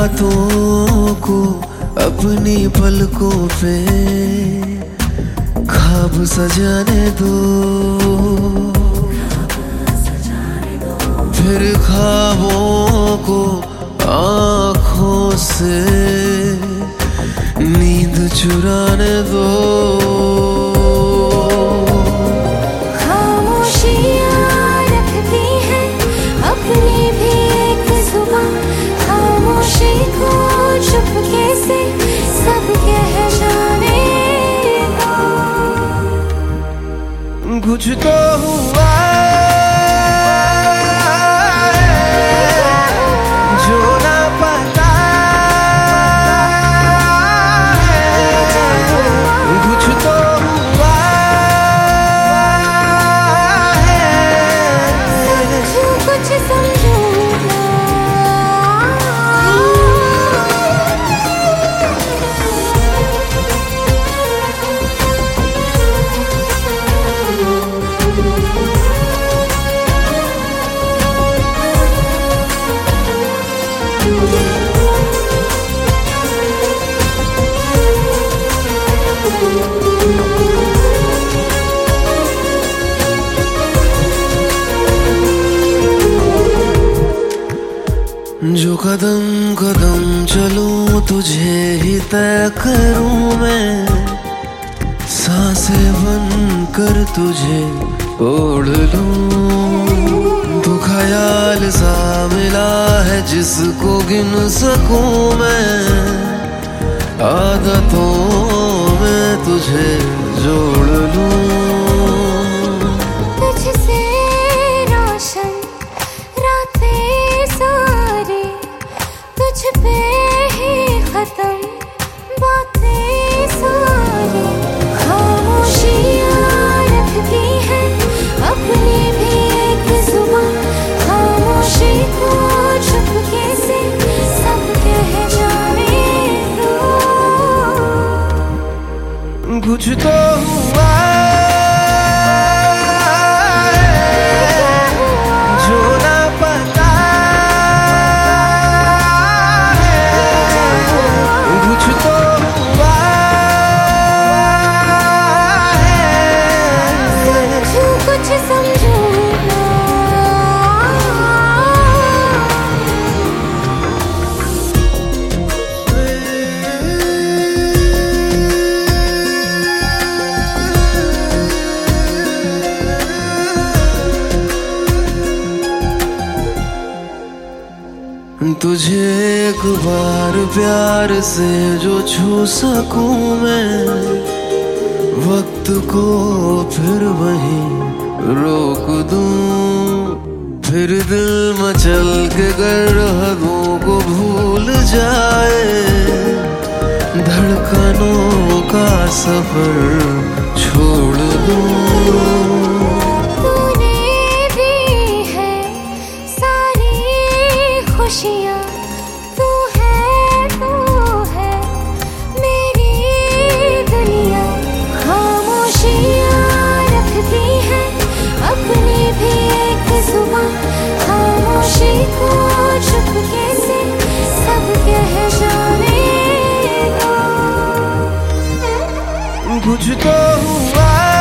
रातों को अपनी पलकों पे ख्वाब सजाने दो, फिर ख्वाबों को आँखों से नींद चुराने दो। चुपके से सब कह जाने दो। कुछ तो हुआ जो ना पता है, कुछ तो हुआ है, कुछ समझो जो कदम कदम चलूं तुझे ही तय करूं मैं, सांसें बनकर तुझे ओढ़ लूं। तू ख्याल सा मिला है जिसको गिन सकूं मैं, आदतों में तुझे जोड़ लूं। तुझसे रोशन रातें सारी, तुझ पे ही खत्म बातें सारी। खामोशियाँ रखती है अपनी भी एक जुबान, खामोशी को चुपके से सब कह जाने दो। कुछ तो हुआ जो ना पता है, कुछ तो हुआ है, कुछ समझो तुझे एक बार प्यार से जो छू सकूं मैं, वक्त को फिर वहीं रोक दूं। फिर दिल मचल के गर्दों को भूल जाए, धड़कनों का सफर छोड़ दूं। खुशियाँ तू है मेरी दुनिया। खामोशियाँ रखती है अपनी भी एक जुबान, खामोशी को चुपके से सब कह जाने दो। कुछ तो हुआ